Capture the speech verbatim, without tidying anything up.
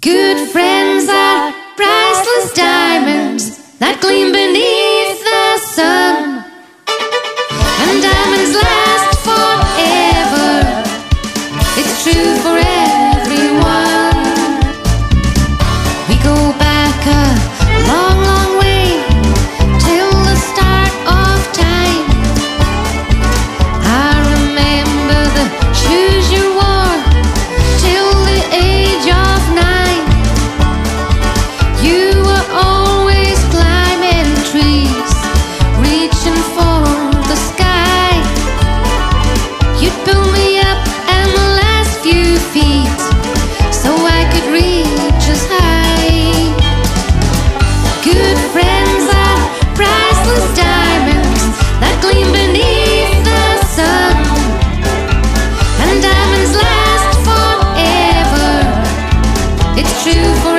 Good friends are priceless diamonds that gleam beneath the sun. And diamonds last forever. It's true for everyone. We go back a long, long way till the start of time. I remember the shoes you wore till the age of nine. You were always climbing trees, reaching for the sky. You'd pull me up and the last few feet so I could reach as high. Good friends are priceless diamonds that gleam beneath the sun. And diamonds last forever. It's true for